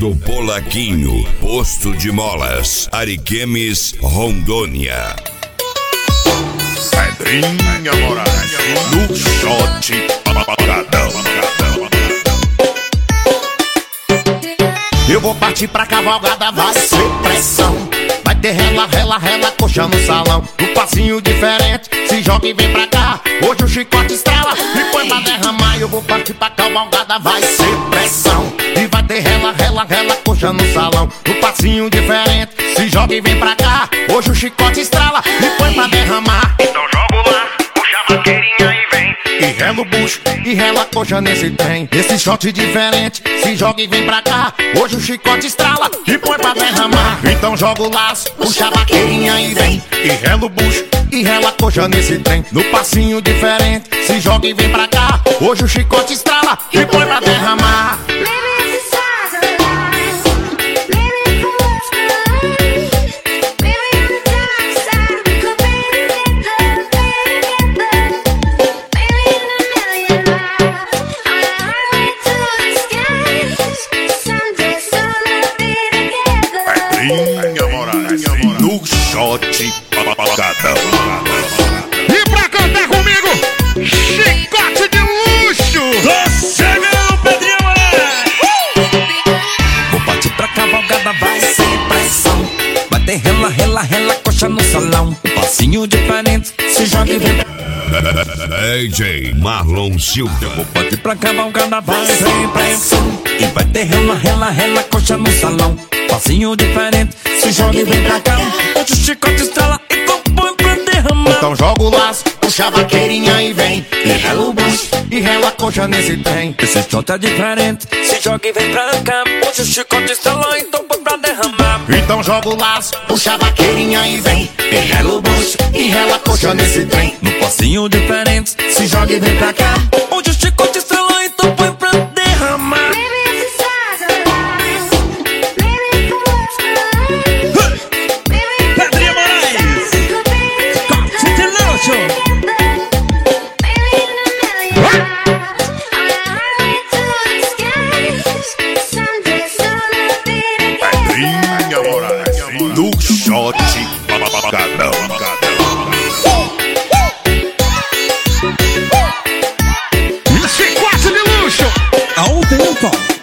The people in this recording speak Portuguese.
do Polaquinho, Posto de Molas, Ariquemes, Rondônia. Pedrinha Moraes, no shot pagadão. Eu vou partir pra cavalgada, vai ser pressão. Vai ter rela, rela, rela, coxa no salão. Um passinho diferente, se joga e vem pra cá. Hoje o chicote estrala e põe pra derramar. Eu vou partir pra cavalgada, vai ser pressão. E vai ter rela, rela, rela, coxa no salão. Um passinho diferente, se joga e vem pra cá. Hoje o chicote estrala e põe pra derramar. Então jogo lá, puxa a vaqueirinha e vem. E rela o bucho, e rela a coxa nesse trem. Esse shot diferente, se joga e vem pra cá. Hoje o chicote estrala e põe pra derramar. Então joga o laço, puxa a vaqueirinha e vem. E rela o bucho, e rela a coxa nesse trem. No passinho diferente, se joga e vem pra cá. Hoje o chicote estrala e põe pra derramar. Pedrinha Moraes, no shot pagadão. E pra cantar comigo, chicote de luxo. Tô chegando, Pedrinha Moraes. Vou partir pra cavalgada, vai sem pressão. Vai ter rela, rela, rela, coxa no salão. Um passinho diferente, se joga e vem. DJ Marlon Silva. Vou partir pra cavalgada, vai sem pressão. E vai ter rela, rela, rela, coxa no salão. Passinho diferente, se joga e vem pra cá. Hoje o chicote estrala e põe pra derramar. Então joga o laço, puxa a vaqueirinha e vem. E rela o bucho, e rela a coxa nesse trem. Esse shot é diferente, se joga e vem pra cá. Hoje o chicote estrala e põe pra derramar. Então joga o laço, puxa a vaqueirinha e vem. E rela o bucho, e rela a coxa nesse trem. No passinho diferente, se joga e vem pra cá. Hoje o chicote estrala e põe pra derramar. Pedrinha Moraes, chicote de luxo. Pedrinha Moraes, no shot pagadão. E chicote de luxo. Ao tempo.